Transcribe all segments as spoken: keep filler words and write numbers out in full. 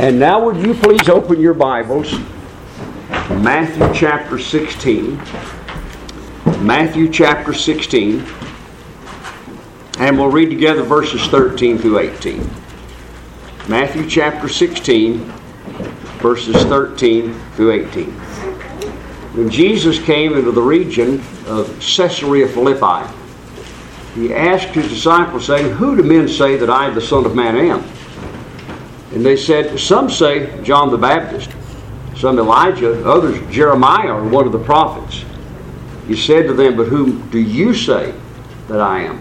And now would you please open your Bibles to Matthew chapter sixteen. Matthew chapter sixteen. And we'll read together verses thirteen through eighteen. Matthew chapter sixteen, verses thirteen through eighteen. When Jesus came into the region of Caesarea Philippi, he asked his disciples, saying, "Who do men say that I, the Son of Man, am?" And they said, "Some say John the Baptist, some Elijah, others Jeremiah or one of the prophets." He said to them, "But whom do you say that I am?"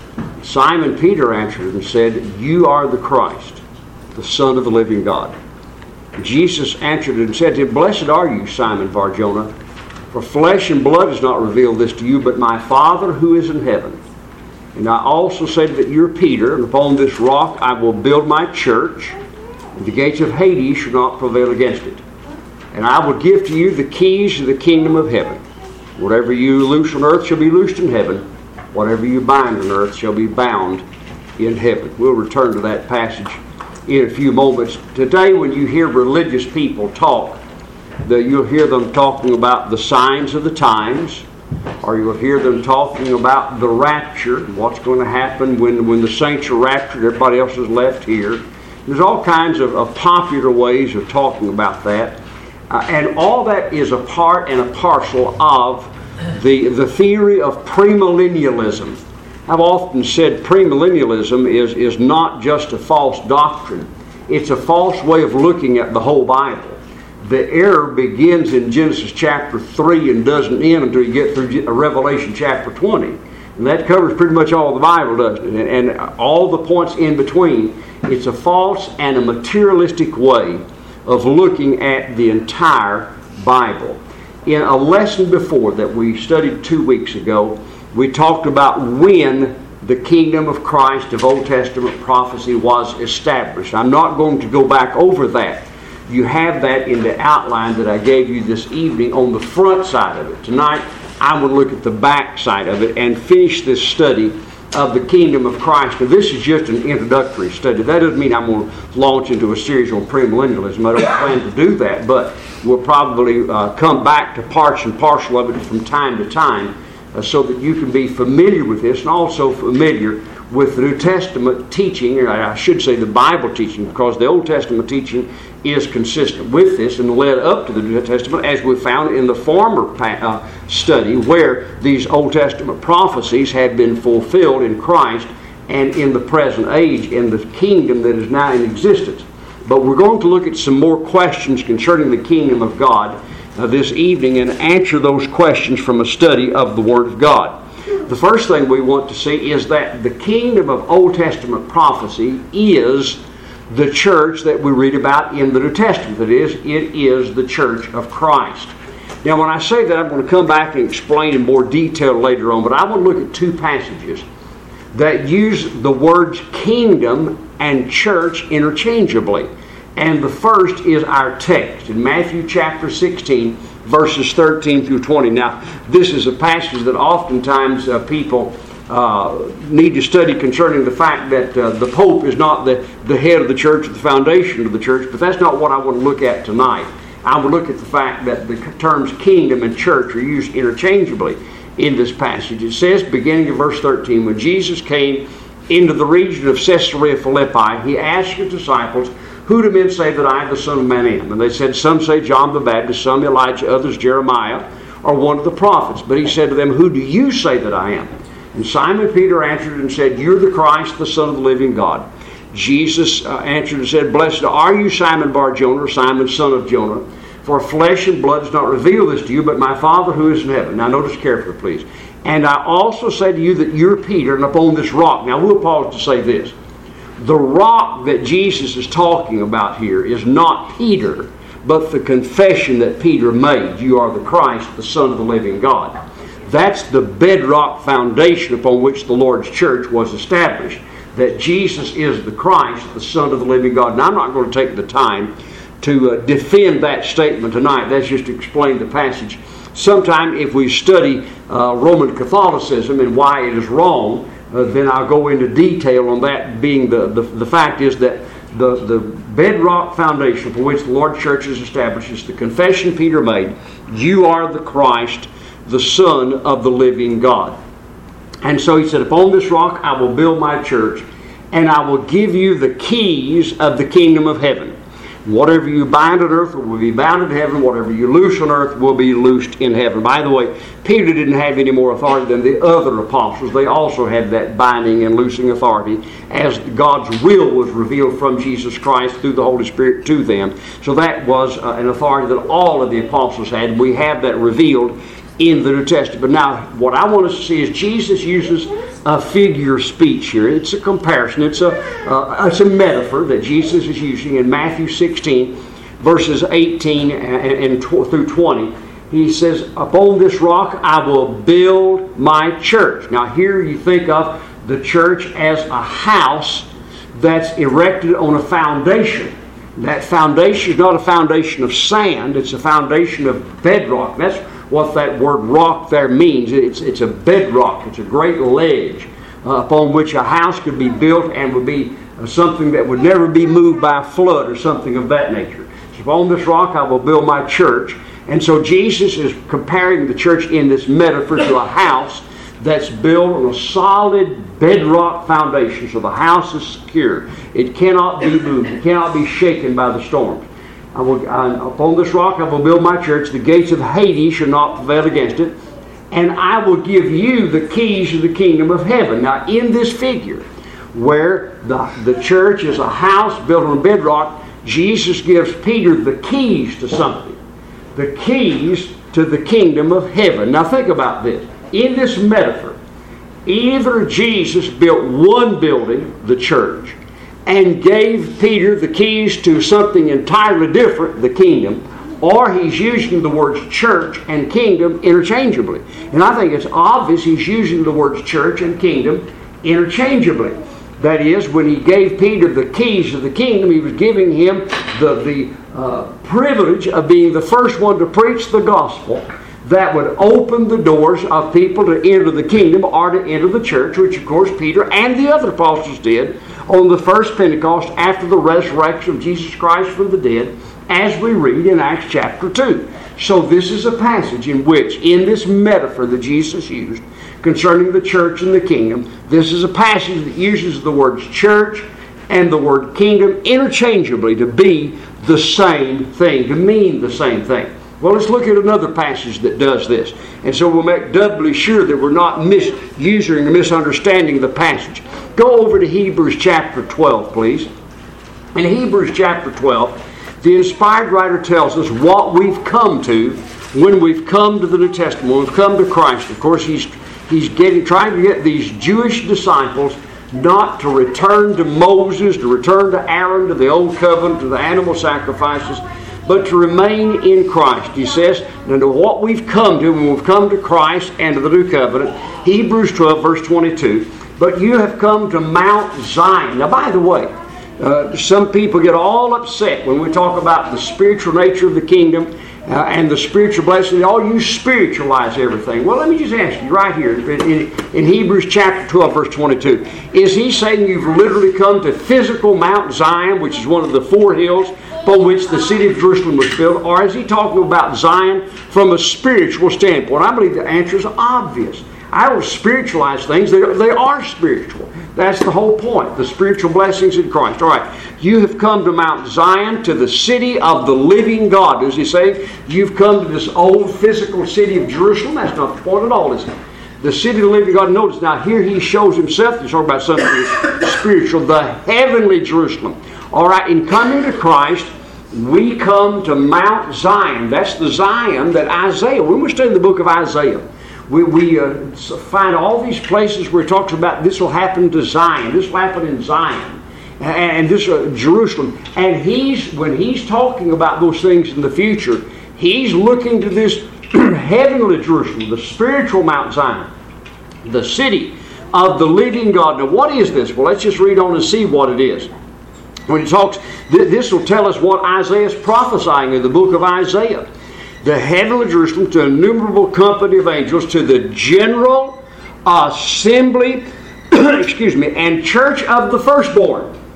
Simon Peter answered and said, "You are the Christ, the Son of the living God." And Jesus answered and said to him, "Blessed are you, Simon Bar-Jonah, for flesh and blood has not revealed this to you, but my Father who is in heaven. And I also say that you're Peter, and upon this rock I will build my church, and the gates of Hades shall not prevail against it. And I will give to you the keys of the kingdom of heaven. Whatever you loose on earth shall be loosed in heaven. Whatever you bind on earth shall be bound in heaven." We'll return to that passage in a few moments. Today, when you hear religious people talk, the, you'll hear them talking about the signs of the times, or you'll hear them talking about the rapture, what's going to happen when, when the saints are raptured, everybody else is left here. There's all kinds of, of popular ways of talking about that. Uh, and all that is a part and a parcel of the, the theory of premillennialism. I've often said premillennialism is, is not just a false doctrine. It's a false way of looking at the whole Bible. The error begins in Genesis chapter three and doesn't end until you get through Revelation chapter twenty. And that covers pretty much all the Bible, doesn't it? And, and all the points in between. It's a false and a materialistic way of looking at the entire Bible. In a lesson before that we studied two weeks ago, we talked about when the kingdom of Christ of Old Testament prophecy was established. I'm not going to go back over that. You have that in the outline that I gave you this evening on the front side of it. Tonight, I will look at the back side of it and finish this study of the kingdom of Christ. Now, this is just an introductory study. That doesn't mean I'm going to launch into a series on premillennialism. I don't plan to do that, but we'll probably uh, come back to parts and parcel of it from time to time uh, so that you can be familiar with this and also familiar with the New Testament teaching, or I should say the Bible teaching, because the Old Testament teaching is consistent with this and led up to the New Testament, as we found in the former uh, study, where these Old Testament prophecies had been fulfilled in Christ and in the present age in the kingdom that is now in existence. But we're going to look at some more questions concerning the kingdom of God uh, this evening and answer those questions from a study of the Word of God. The first thing we want to see is that the kingdom of Old Testament prophecy is the church that we read about in the New Testament. That is, it is the church of Christ. Now, when I say that, I'm going to come back and explain in more detail later on, but I want to look at two passages that use the words kingdom and church interchangeably. And the first is our text in Matthew chapter sixteen, verses thirteen through twenty. Now, this is a passage that oftentimes uh, people uh, need to study concerning the fact that uh, the Pope is not the, the head of the church, or the foundation of the church, but that's not what I want to look at tonight. I will look at the fact that the terms kingdom and church are used interchangeably in this passage. It says, beginning in verse thirteen, when Jesus came into the region of Caesarea Philippi, he asked his disciples, "Who do men say that I, the Son of Man, am?" And they said, "Some say John the Baptist, some Elijah, others Jeremiah, or one of the prophets." But he said to them, "Who do you say that I am?" And Simon Peter answered and said, "You're the Christ, the Son of the living God." Jesus uh, answered and said, "Blessed are you, Simon Bar-Jonah, or Simon, son of Jonah, for flesh and blood does not reveal this to you, but my Father who is in heaven." Now notice carefully, please. "And I also say to you that you're Peter, and upon this rock." Now we'll pause to say this. The rock that Jesus is talking about here is not Peter, but the confession that Peter made. You are the Christ, the Son of the living God. That's the bedrock foundation upon which the Lord's church was established, that Jesus is the Christ, the Son of the living God. And I'm not going to take the time to uh, defend that statement tonight. That's just to explain the passage. Sometime if we study uh, Roman Catholicism and why it is wrong, Uh, then I'll go into detail on that. Being the, the, the fact is that the, the bedrock foundation for which the Lord's church is established is the confession Peter made, you are the Christ, the Son of the living God. And so he said, upon this rock I will build my church, and I will give you the keys of the kingdom of heaven. Whatever you bind on earth will be bound in heaven. Whatever you loose on earth will be loosed in heaven. By the way, Peter didn't have any more authority than the other apostles. They also had that binding and loosing authority as God's will was revealed from Jesus Christ through the Holy Spirit to them. So that was uh, an authority that all of the apostles had. We have that revealed in the New Testament. But now, what I want us to see is Jesus uses a figure speech here. It's a comparison. It's a uh, it's a metaphor that Jesus is using in Matthew sixteen, verses eighteen and, and tw- through twenty. He says, upon this rock I will build my church. Now here you think of the church as a house that's erected on a foundation. That foundation is not a foundation of sand. It's a foundation of bedrock. That's what that word rock there means. It's, it's a bedrock. It's a great ledge uh, upon which a house could be built and would be uh, something that would never be moved by a flood or something of that nature. So upon this rock I will build my church. And so Jesus is comparing the church in this metaphor to a house that's built on a solid bedrock foundation. So the house is secure. It cannot be moved. It cannot be shaken by the storms. I will, I, upon this rock I will build my church. The gates of Hades shall not prevail against it. And I will give you the keys of the kingdom of heaven. Now in this figure, where the, the church is a house built on bedrock, Jesus gives Peter the keys to something. The keys to the kingdom of heaven. Now think about this. In this metaphor, either Jesus built one building, the church, and gave Peter the keys to something entirely different, the kingdom, or he's using the words church and kingdom interchangeably. And I think it's obvious he's using the words church and kingdom interchangeably. That is, when he gave Peter the keys of the kingdom, he was giving him the, the uh, privilege of being the first one to preach the gospel that would open the doors of people to enter the kingdom or to enter the church, which of course Peter and the other apostles did on the first Pentecost after the resurrection of Jesus Christ from the dead, as we read in Acts chapter two. So this is a passage in which, in this metaphor that Jesus used concerning the church and the kingdom, this is a passage that uses the words church and the word kingdom interchangeably to be the same thing, to mean the same thing. Well, let's look at another passage that does this. And so we'll make doubly sure that we're not misusing or misunderstanding the passage. Go over to Hebrews chapter twelve, please. In Hebrews chapter twelve, the inspired writer tells us what we've come to when we've come to the New Testament, when we've come to Christ. Of course, he's, he's getting, trying to get these Jewish disciples not to return to Moses, to return to Aaron, to the old covenant, to the animal sacrifices, but to remain in Christ. He says, and to what we've come to when we've come to Christ and to the new covenant, Hebrews twelve, verse twenty-two, but you have come to Mount Zion. Now, by the way, uh, some people get all upset when we talk about the spiritual nature of the kingdom uh, and the spiritual blessing. Oh, you spiritualize everything. Well, let me just ask you right here in, in, in Hebrews chapter twelve, verse twenty-two, is he saying you've literally come to physical Mount Zion, which is one of the four hills upon which the city of Jerusalem was built, or is he talking about Zion from a spiritual standpoint? I believe the answer is obvious. I don't spiritualize things. They, they are spiritual. That's the whole point, the spiritual blessings in Christ. All right, you have come to Mount Zion, to the city of the living God. Does he say you've come to this old physical city of Jerusalem? That's not the point at all, is it? The city of the living God. Notice now here he shows himself. He's talking about something that's spiritual, the heavenly Jerusalem. All right, in coming to Christ, we come to Mount Zion. That's the Zion that Isaiah, when we're studying the book of Isaiah, we, we uh, find all these places where it talks about this will happen to Zion. This will happen in Zion. And, and this uh, Jerusalem. And he's when he's talking about those things in the future, he's looking to this heavenly Jerusalem, the spiritual Mount Zion, the city of the living God. Now what is this? Well, let's just read on and see what it is. When he talks, this will tell us what Isaiah is prophesying in the book of Isaiah. The heavenly Jerusalem, to an innumerable company of angels, to the general assembly, excuse me, and church of the firstborn,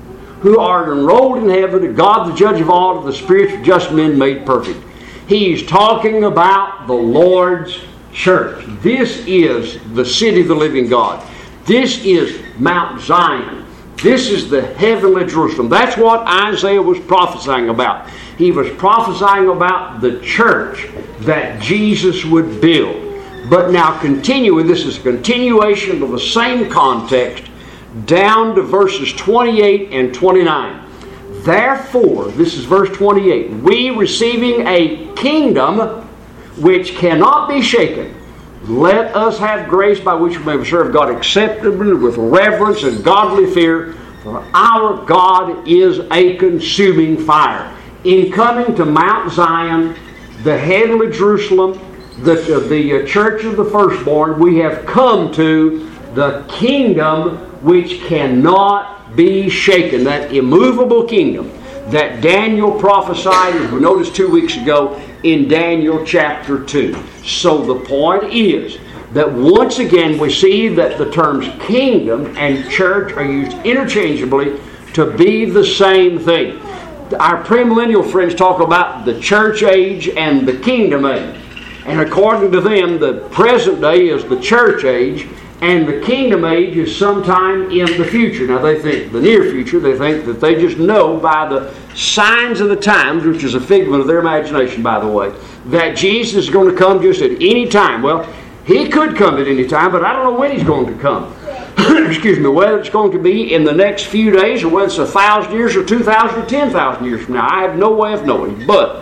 who are enrolled in heaven, to God the judge of all, to the spirits of just men made perfect. He's talking about the Lord's church. This is the city of the living God. This is Mount Zion. This is the heavenly Jerusalem. That's what Isaiah was prophesying about. He was prophesying about the church that Jesus would build. But now continuing, this is a continuation of the same context down to verses twenty-eight and twenty-nine. Therefore, this is verse twenty-eight, we receiving a kingdom which cannot be shaken, let us have grace by which we may serve God acceptably with reverence and godly fear, for our God is a consuming fire. In coming to Mount Zion, the heavenly Jerusalem, the, the church of the firstborn, we have come to the kingdom which cannot be shaken, that immovable kingdom that Daniel prophesied, as we noticed two weeks ago, in Daniel chapter two. So the point is that once again we see that the terms kingdom and church are used interchangeably to be the same thing. Our premillennial friends talk about the church age and the kingdom age. And according to them, the present day is the church age, and the kingdom age is sometime in the future. Now they think, the near future, they think that they just know by the signs of the times, which is a figment of their imagination, by the way, that Jesus is going to come just at any time. Well, He could come at any time, but I don't know when He's going to come. Excuse me, whether it's going to be in the next few days, or whether it's a thousand years, or two thousand, or ten thousand years from now. I have no way of knowing, but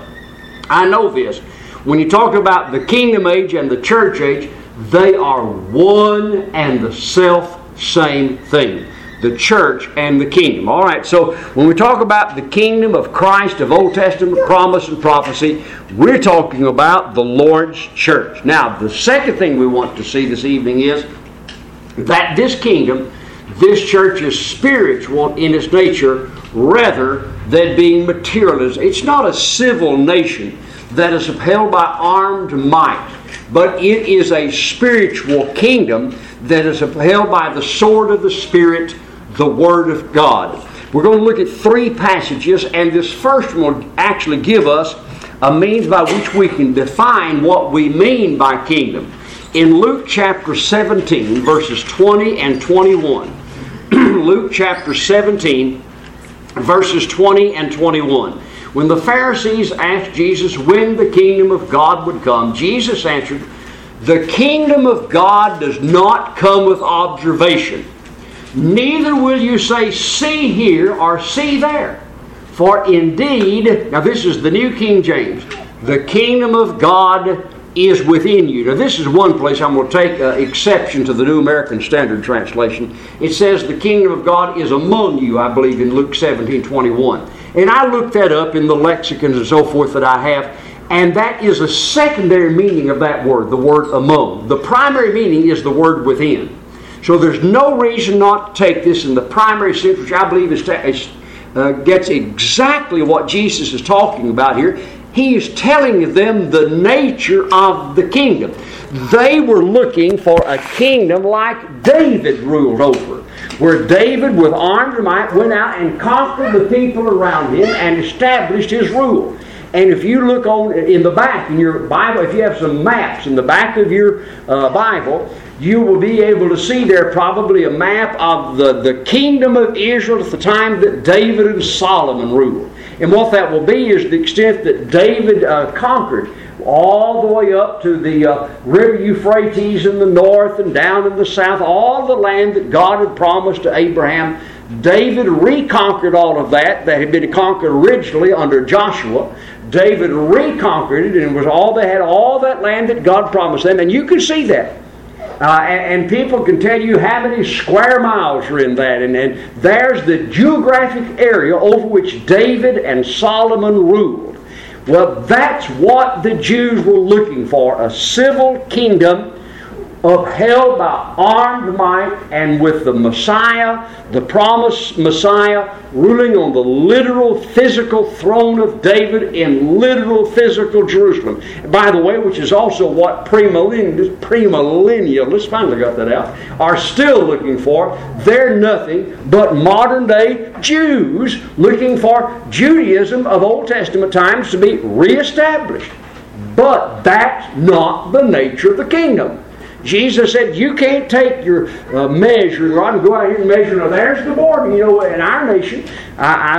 I know this. When you talk about the kingdom age and the church age, they are one and the self-same thing. The church and the kingdom. All right, so when we talk about the kingdom of Christ, of Old Testament promise and prophecy, we're talking about the Lord's church. Now, the second thing we want to see this evening is that this kingdom, this church, is spiritual in its nature rather than being materialist. It's not a civil nation that is upheld by armed might, but it is a spiritual kingdom that is upheld by the sword of the Spirit, the Word of God. We're going to look at three passages, and this first one will actually give us a means by which we can define what we mean by kingdom. In Luke chapter seventeen, verses twenty and twenty-one. Luke chapter seventeen, verses twenty and twenty-one. When the Pharisees asked Jesus when the kingdom of God would come, Jesus answered, "The kingdom of God does not come with observation. Neither will you say, 'See here,' or 'See there.' For indeed," now this is the New King James, "the kingdom of God is within you." Now this is one place I'm going to take uh, exception to the New American Standard Translation. It says the kingdom of God is among you, I believe, in Luke seventeen twenty-one. And I looked that up in the lexicons and so forth that I have, and that is a secondary meaning of that word, the word among. The primary meaning is the word within. So there's no reason not to take this in the primary sense, which I believe is, is uh, gets exactly what Jesus is talking about here. He is telling them the nature of the kingdom. They were looking for a kingdom like David ruled over, where David with armed might went out and conquered the people around him and established his rule. And if you look on in the back in your Bible, if you have some maps in the back of your uh, Bible, you will be able to see there probably a map of the, the kingdom of Israel at the time that David and Solomon ruled. And what that will be is the extent that David uh, conquered, all the way up to the uh, river Euphrates in the north and down in the south, all the land that God had promised to Abraham. David reconquered all of that that had been conquered originally under Joshua. David reconquered it, and it was all they had, all that land that God promised them. And you can see that. Uh, and, and people can tell you how many square miles are in that. And, and there's the geographic area over which David and Solomon ruled. Well, that's what the Jews were looking for, a civil kingdom upheld by armed might, and with the Messiah, the promised Messiah, ruling on the literal physical throne of David in literal physical Jerusalem. By the way, which is also what premillennialists, premillennialists, finally got that out, are still looking for. They're nothing but modern day Jews looking for Judaism of Old Testament times to be reestablished. But that's not the nature of the kingdom. Jesus said, you can't take your uh, measuring rod and go out here and measure. Now, there's the border. You know, in our nation, I,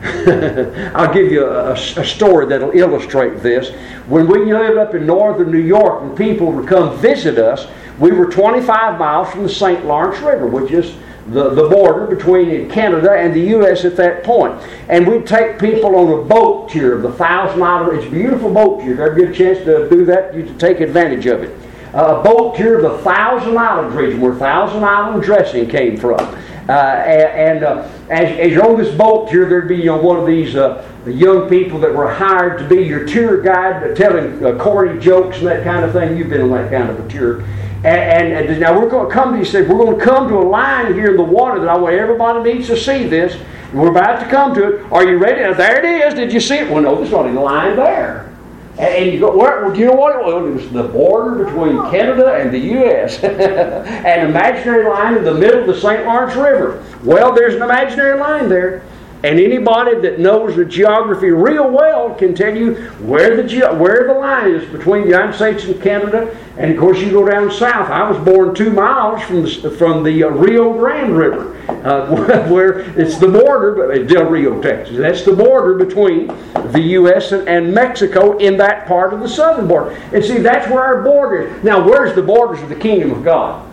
I, I'll give you a, a story that'll illustrate this. When we lived up in northern New York and people would come visit us, we were twenty-five miles from the Saint Lawrence River, which is the, the border between Canada and the U S at that point. And we'd take people on a boat tour of the Thousand Island. It's a beautiful boat tour. If you ever get a chance to do that, you should take advantage of it. A boat tour of the Thousand Islands region, where Thousand Island dressing came from. Uh, and and uh, as, as you're on this boat tour, there'd be you know, one of these uh, young people that were hired to be your tour guide, telling uh, corny jokes and that kind of thing. You've been on that kind of a tour. And, and, and now we're going to come to, he said, we're going to come to a line here in the water that I want everybody needs to see this. And we're about to come to it. Are you ready? Now, there it is. Did you see it? Well, no, there's not any line there. And you go, where, do you know what it was? It was the border between Canada and the U S An imaginary line in the middle of the Saint Lawrence River. Well, there's an imaginary line there. And anybody that knows the geography real well can tell you where the ge- where the line is between the United States and Canada. And of course, you go down south. I was born two miles from the, from the uh, Rio Grande River, uh, where it's the border, but uh, Del Rio, Texas. That's the border between the U S and, and Mexico in that part of the southern border. And see, that's where our border is. Now, where's the borders of the kingdom of God?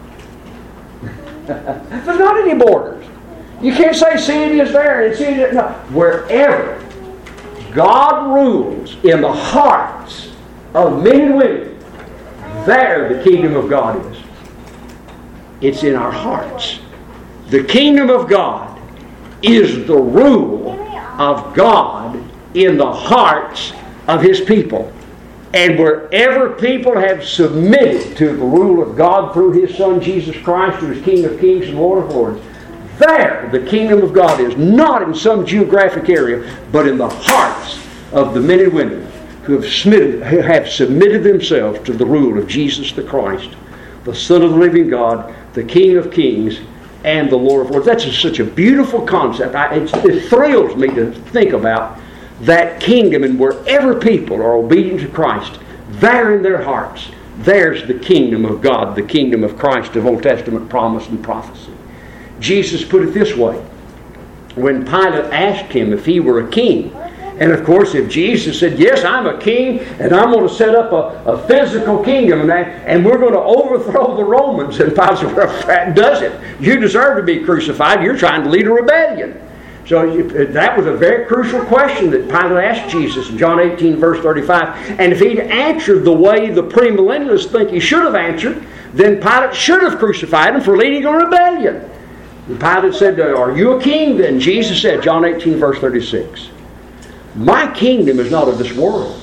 There's not any borders. You can't say, see it is there and see it is no. Wherever God rules in the hearts of men and women, there the kingdom of God is. It's in our hearts. The kingdom of God is the rule of God in the hearts of His people. And wherever people have submitted to the rule of God through His Son Jesus Christ, who is King of kings and Lord of lords, there the kingdom of God is, not in some geographic area, but in the hearts of the men and women who have submitted, who have submitted themselves to the rule of Jesus the Christ, the Son of the living God, the King of kings, and the Lord of lords. That's just such a beautiful concept. I, it, it thrills me to think about that kingdom, and wherever people are obedient to Christ, there in their hearts, there's the kingdom of God, the kingdom of Christ of Old Testament promise and prophecy. Jesus put it this way. When Pilate asked him if he were a king, and of course if Jesus said, yes, I'm a king, and I'm going to set up a, a physical kingdom, and, that, and we're going to overthrow the Romans, and Pilate said, well, that does it. You deserve to be crucified. You're trying to lead a rebellion. So that was a very crucial question that Pilate asked Jesus in John eighteen, verse thirty-five. And if he'd answered the way the premillennialists think he should have answered, then Pilate should have crucified him for leading a rebellion. And Pilate said, are you a king then? Jesus said, John eighteen, verse thirty-six, my kingdom is not of this world.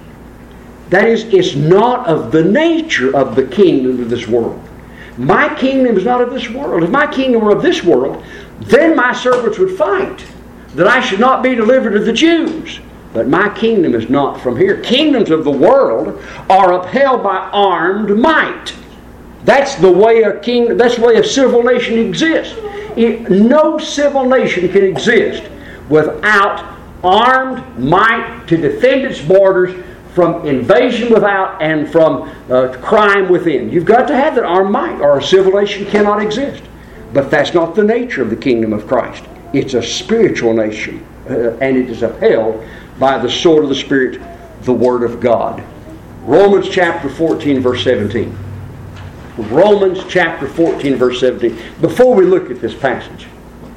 That is, it's not of the nature of the kingdom of this world. My kingdom is not of this world. If my kingdom were of this world, then my servants would fight that I should not be delivered to the Jews. But my kingdom is not from here. Kingdoms of the world are upheld by armed might. That's the way a king. That's the way a civil nation exists. It, no civil nation can exist without armed might to defend its borders from invasion without and from uh, crime within. You've got to have that armed might, or a civil nation cannot exist. But that's not the nature of the kingdom of Christ. It's a spiritual nation, uh, and it is upheld by the sword of the Spirit, the Word of God. Romans chapter fourteen, verse seventeen. Romans chapter fourteen, verse seventeen. Before we look at this passage,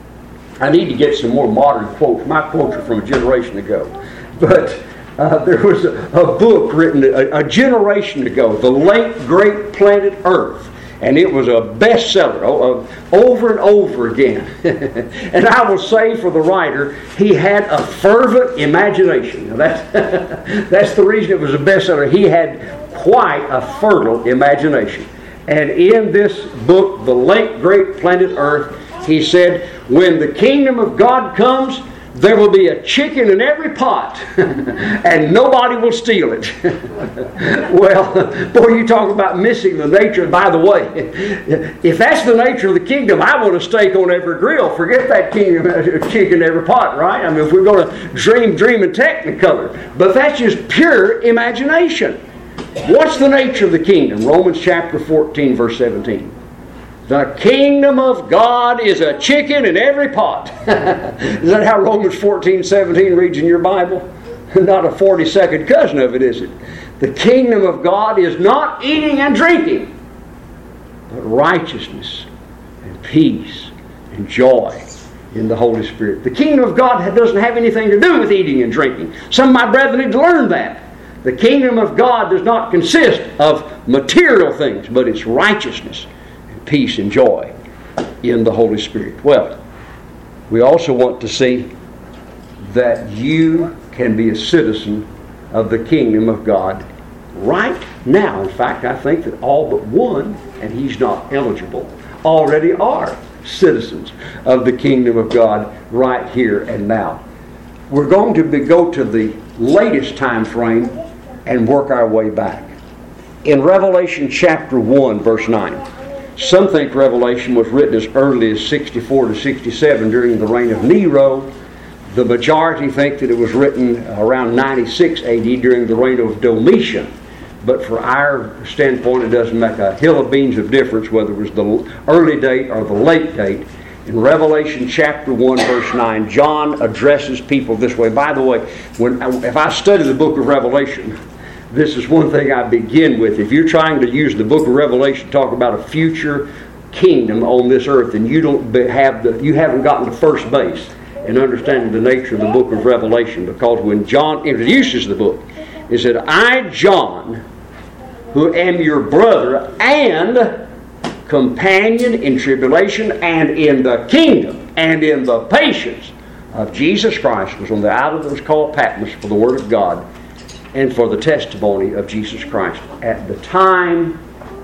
I need to get some more modern quotes. My quotes are from a generation ago. But uh, there was a, a book written a, a generation ago, The Late Great Planet Earth. And it was a bestseller over and over again. And I will say for the writer, he had a fervent imagination. Now that's, that's the reason it was a bestseller. He had quite a fertile imagination. And in this book, The Late Great Planet Earth, he said, when the kingdom of God comes, there will be a chicken in every pot, and nobody will steal it. Well, boy, you talk about missing the nature. By the way, if that's the nature of the kingdom, I want a steak on every grill. Forget that kingdom, chicken in every pot, right? I mean, if we're going to dream, dream in Technicolor. But that's just pure imagination. What's the nature of the kingdom? Romans chapter fourteen, verse seventeen. The kingdom of God is a chicken in every pot. Is that how Romans fourteen seventeen reads in your Bible? Not a forty-second cousin of it, is it? The kingdom of God is not eating and drinking, but righteousness and peace and joy in the Holy Spirit. The kingdom of God doesn't have anything to do with eating and drinking. Some of my brethren need to learn that. The kingdom of God does not consist of material things, but it's righteousness, peace and joy in the Holy Spirit. Well, we also want to see that you can be a citizen of the kingdom of God right now. In fact, I think that all but one, and he's not eligible, already are citizens of the kingdom of God right here and now. We're going to be, go to the latest time frame and work our way back. In Revelation chapter one, verse nine, some think Revelation was written as early as sixty-four to sixty-seven during the reign of Nero. The majority think that it was written around ninety-six A D during the reign of Domitian. But for our standpoint, it doesn't make a hill of beans of difference whether it was the early date or the late date. In Revelation chapter one, verse nine, John addresses people this way. By the way, when if I study the book of Revelation, this is one thing I begin with. If you're trying to use the book of Revelation to talk about a future kingdom on this earth, and you don't have the, you haven't gotten to first base in understanding the nature of the book of Revelation, because when John introduces the book, he said, "I, John, who am your brother and companion in tribulation and in the kingdom and in the patience of Jesus Christ," was on the island that was called Patmos for the word of God and for the testimony of Jesus Christ. At the time,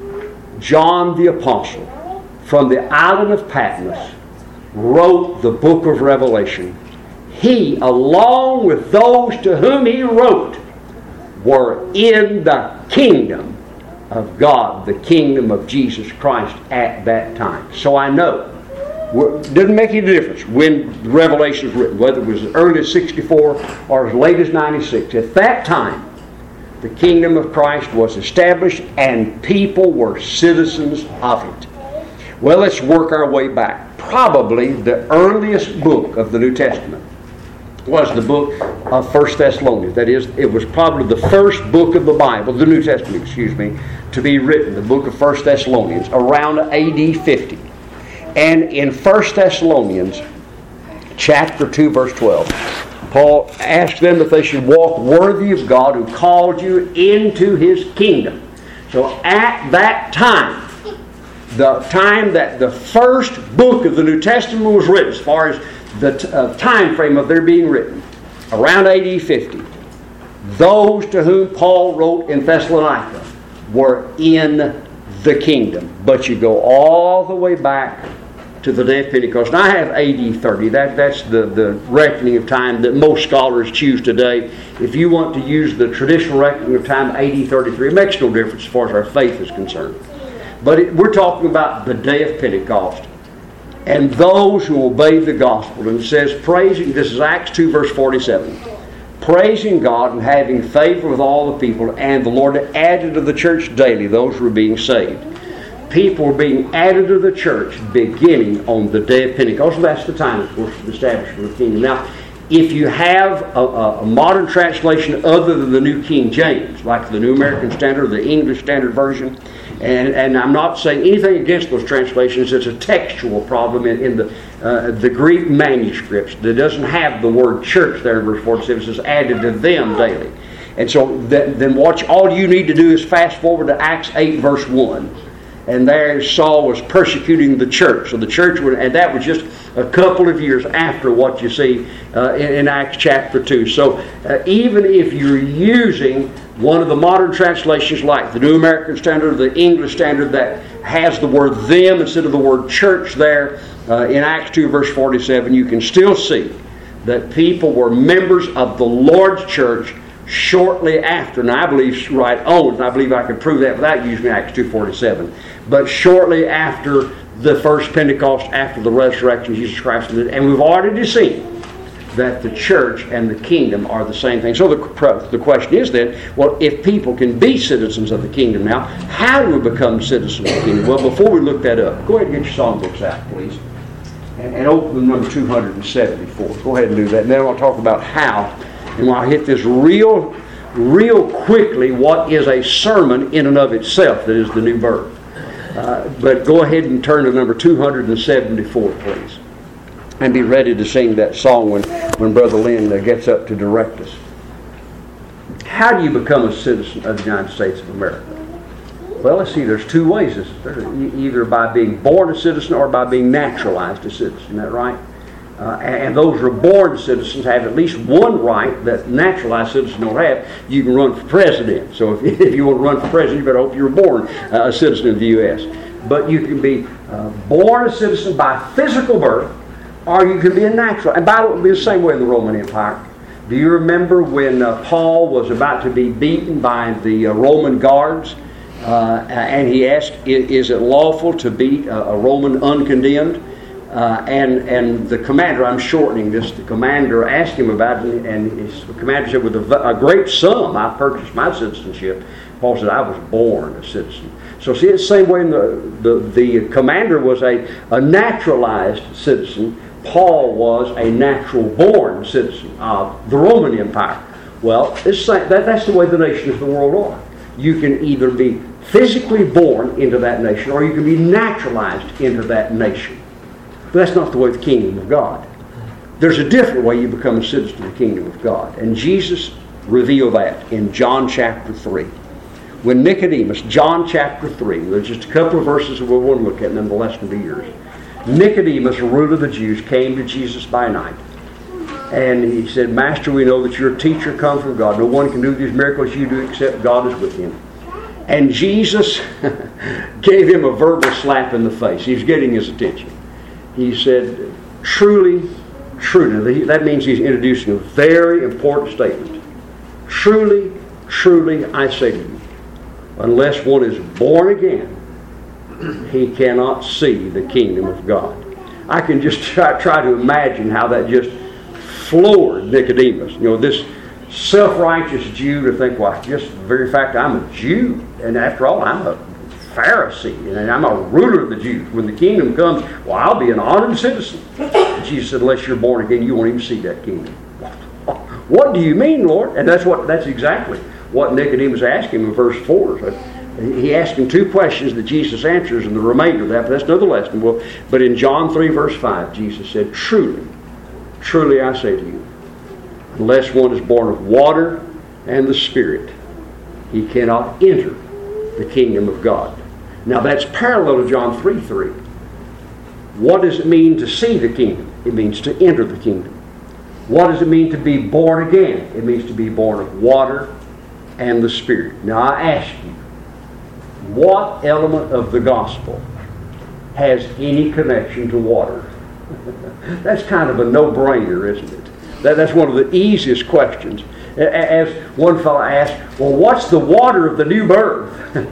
John the Apostle, from the island of Patmos, wrote the book of Revelation. He, along with those to whom he wrote, were in the kingdom of God, the kingdom of Jesus Christ at that time. So I know, it doesn't make any difference when Revelation was written, whether it was as early as sixty-four or as late as ninety-six. At that time, the kingdom of Christ was established and people were citizens of it. Well, let's work our way back. Probably the earliest book of the New Testament was the book of First Thessalonians. That is, it was probably the first book of the Bible, the New Testament, excuse me, to be written, the book of First Thessalonians, around A D fifty. And in First Thessalonians, chapter two, verse twelve, Paul asked them that they should walk worthy of God who called you into His kingdom. So at that time, the time that the first book of the New Testament was written, as far as the t- uh, time frame of their being written, around A D fifty, those to whom Paul wrote in Thessalonica were in the kingdom. But you go all the way back to the day of Pentecost. And I have A D thirty. That, that's the, the reckoning of time that most scholars choose today. If you want to use the traditional reckoning of time, A D thirty-three, it makes no difference as far as our faith is concerned. But it, we're talking about the day of Pentecost. And those who obeyed the gospel. And it says, praising, this is Acts two, verse forty-seven. Praising God and having favor with all the people, and the Lord added to the church daily those who were being saved. People were being added to the church beginning on the day of Pentecost. That's the time, of course, of the establishment of the kingdom. Now, if you have a, a, a modern translation other than the New King James, like the New American Standard or the English Standard Version, and, and I'm not saying anything against those translations, it's a textual problem in, in the uh, the Greek manuscripts that doesn't have the word church there in verse forty-seven. It says added to them daily. And so that, then watch, all you need to do is fast forward to Acts eight, verse one. And there Saul was persecuting the church. So the church, would, and that was just a couple of years after what you see uh, in, in Acts chapter two. So uh, even if you're using one of the modern translations like the New American Standard or the English Standard that has the word them instead of the word church there, uh, in Acts two verse forty-seven, you can still see that people were members of the Lord's church shortly after. And I believe right on, and I believe I can prove that without using Acts two forty-seven. But shortly after the first Pentecost, after the resurrection of Jesus Christ. And we've already seen that the church and the kingdom are the same thing. So the, the question is then, well, if people can be citizens of the kingdom now, how do we become citizens of the kingdom? Well, before we look that up, go ahead and get your songbooks out, please. And, and open number two hundred seventy-four. Go ahead and do that. And then I'll talk about how, and I'll hit this real, real quickly, what is a sermon in and of itself, that is the new birth. Uh, but go ahead and turn to number two hundred seventy-four, please. And be ready to sing that song when, when Brother Lynn uh, gets up to direct us. How do you become a citizen of the United States of America? Well, let's see, there's two ways. Either by being born a citizen or by being naturalized a citizen. Isn't that right? Uh, and those who are born citizens have at least one right that naturalized citizens don't have. You can run for president. So if, if you want to run for president, you better hope you were born uh, a citizen of the U S But you can be uh, born a citizen by physical birth, or you can be a natural. And by the way, it would be the same way in the Roman Empire. Do you remember when uh, Paul was about to be beaten by the uh, Roman guards? Uh, and he asked, is it lawful to beat a, a Roman uncondemned? Uh, and and the commander, I'm shortening this, the commander asked him about it, and his, the commander said, with a, a great sum I purchased my citizenship. Paul said, I was born a citizen. So see, it's the same way in the, the, the commander was a, a naturalized citizen. Paul was a natural-born citizen of the Roman Empire. Well, it's, that, that's the way the nations of the world are. You can either be physically born into that nation, or you can be naturalized into that nation. But that's not the way of the kingdom of God. There's a different way you become a citizen of the kingdom of God. And Jesus revealed that in John chapter three. When Nicodemus, John chapter three, there's just a couple of verses that we want to look at, and then the lesson will be yours. Nicodemus, a ruler of the Jews, came to Jesus by night. And he said, Master, we know that you're a teacher come from God. No one can do these miracles you do except God is with him. And Jesus gave him a verbal slap in the face. He was getting his attention. He said, truly, truly. That means he's introducing a very important statement. Truly, truly, I say to you, unless one is born again, he cannot see the kingdom of God. I can just try, try to imagine how that just floored Nicodemus. You know, this self-righteous Jew to think, well, just the very fact I'm a Jew, and after all, I'm a Pharisee, and I'm a ruler of the Jews. When the kingdom comes, well, I'll be an honored citizen. Jesus said, unless you're born again, you won't even see that kingdom. What do you mean, Lord? And that's what that's exactly what Nicodemus asked him in verse four. So he asked him two questions that Jesus answers in the remainder of that, but that's another lesson. Well, but in John three, verse five, Jesus said, truly, truly I say to you, unless one is born of water and the Spirit, he cannot enter the kingdom of God. Now that's parallel to John three three. What does it mean to see the kingdom? It means to enter the kingdom. What does it mean to be born again? It means to be born of water and the Spirit. Now I ask you, what element of the gospel has any connection to water? That's kind of a no-brainer, isn't it? That, that's one of the easiest questions. As one fellow asked, well, what's the water of the new birth?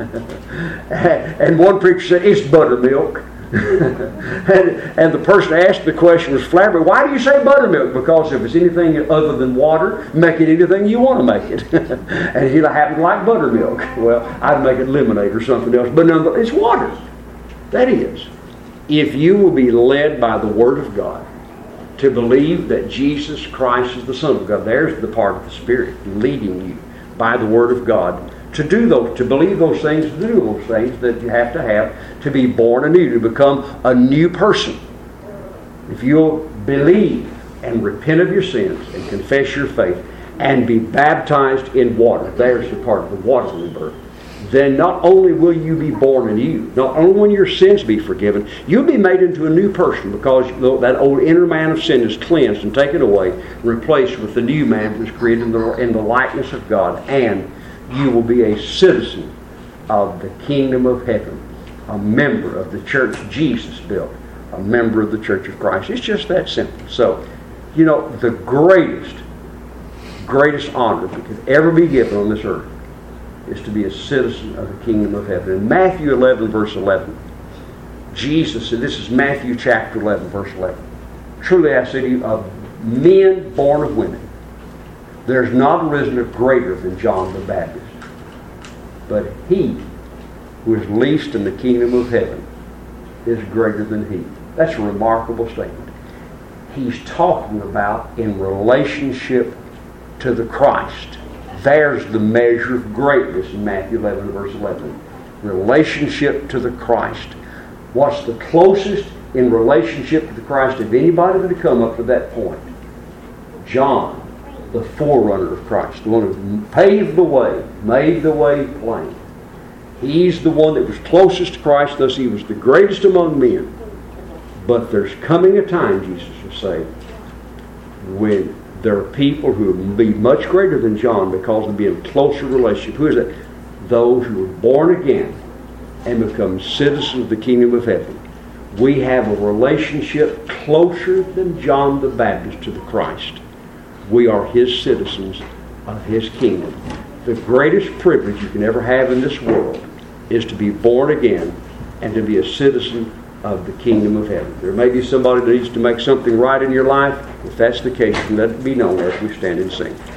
And one preacher said, it's buttermilk. and, and the person asked the question was flabbergasted. Why do you say buttermilk? Because if it's anything other than water, make it anything you want to make it. And he happened to like buttermilk. Well, I'd make it lemonade or something else. But no, it's water. That is, if you will be led by the Word of God to believe that Jesus Christ is the Son of God, there's the part of the Spirit leading you by the Word of God to do those, to believe those things, to do those things that you have to have to be born anew, to become a new person. If you'll believe and repent of your sins and confess your faith and be baptized in water, there's the part of the water new birth. then not only will you be born anew, not only will your sins be forgiven, you'll be made into a new person because that old inner man of sin is cleansed and taken away, replaced with the new man who was created in the, in the likeness of God, and you will be a citizen of the kingdom of heaven, a member of the church Jesus built, a member of the Church of Christ. It's just that simple. So, you know, the greatest, greatest honor that could ever be given on this earth is to be a citizen of the kingdom of heaven. In Matthew eleven, verse eleven, Jesus, and this is Matthew chapter eleven, verse eleven, truly I say to you, of men born of women, there's not arisen a greater than John the Baptist. But he who is least in the kingdom of heaven is greater than he. That's a remarkable statement. He's talking about in relationship to the Christ. There's the measure of greatness in Matthew eleven, verse eleven. Relationship to the Christ. What's the closest in relationship to the Christ of anybody that had come up to that point? John, the forerunner of Christ, the one who paved the way, made the way plain. He's the one that was closest to Christ, thus he was the greatest among men. But there's coming a time, Jesus will say, when there are people who will be much greater than John because they'll be in closer relationship. Who is that? Those who are born again and become citizens of the kingdom of heaven. We have a relationship closer than John the Baptist to the Christ. We are his citizens of his kingdom. The greatest privilege you can ever have in this world is to be born again and to be a citizen of the kingdom of heaven. There may be somebody that needs to make something right in your life. If that's the case, let it be known as we stand and sing.